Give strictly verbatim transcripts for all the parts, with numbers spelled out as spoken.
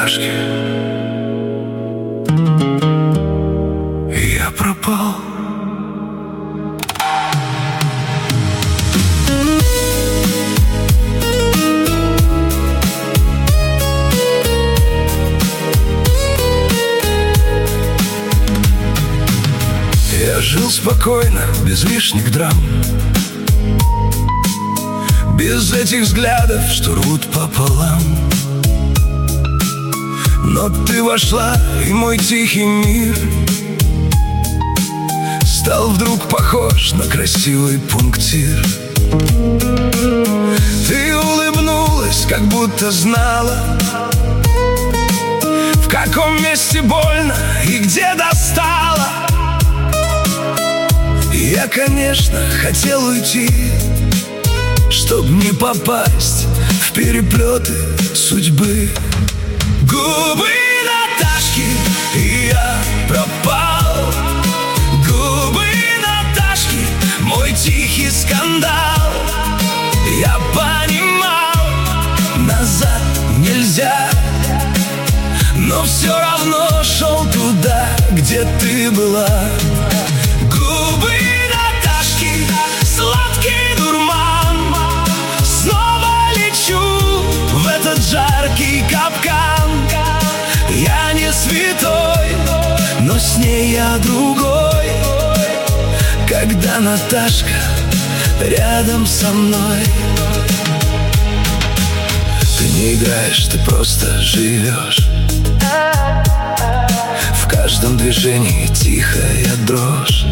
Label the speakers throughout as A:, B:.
A: Наташки. И я пропал. Я жил спокойно, без лишних драм, без этих взглядов, что рвут пополам. Но ты вошла, и мой тихий мир стал вдруг похож на красивый пунктир. Ты улыбнулась, как будто знала, в каком месте больно и где достала. Я, конечно, хотел уйти, чтоб не попасть в переплеты судьбы. Губы Наташки, и я пропал. Губы Наташки, мой тихий скандал. Я понимал, назад нельзя, но все равно шел туда, где ты была. Губы Наташки, сладкий дурман. Снова лечу в этот жаркий капкан. Я не святой, но с ней я другой. Когда Наташка рядом со мной. Ты не играешь, ты просто живешь. В каждом движении тихая дрожь.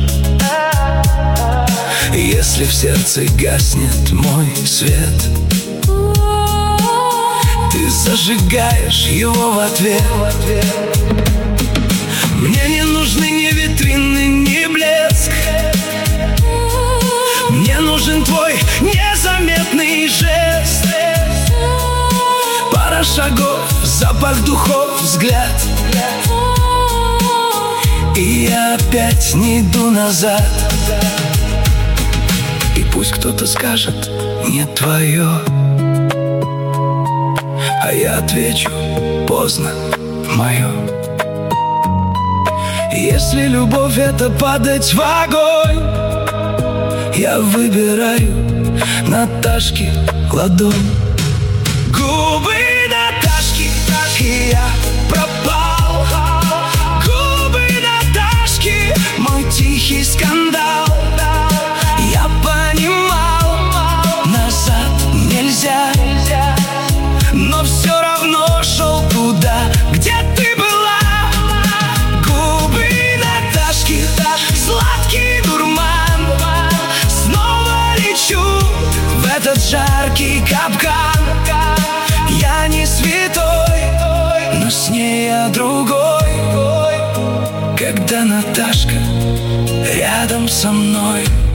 A: Если в сердце гаснет мой свет, ты зажигаешь его в ответ. Мне не нужны ни витрины, ни блеск. Мне нужен твой незаметный жест. Пара шагов, запах духов, взгляд. И я опять не иду назад. И пусть кто-то скажет: не твое, а я отвечу: поздно, мое. Если любовь — это падать в огонь, я выбираю Наташки ладонь. Губы Наташки, и я пропал. Губы Наташки, мой тихий скандал. Я понимал, назад нельзя, но все равно шел туда, где ты была. Губы Наташки, сладкий дурман. Снова лечу в этот жаркий капкан. Я не святой, но с ней я другой. Когда Наташка рядом со мной.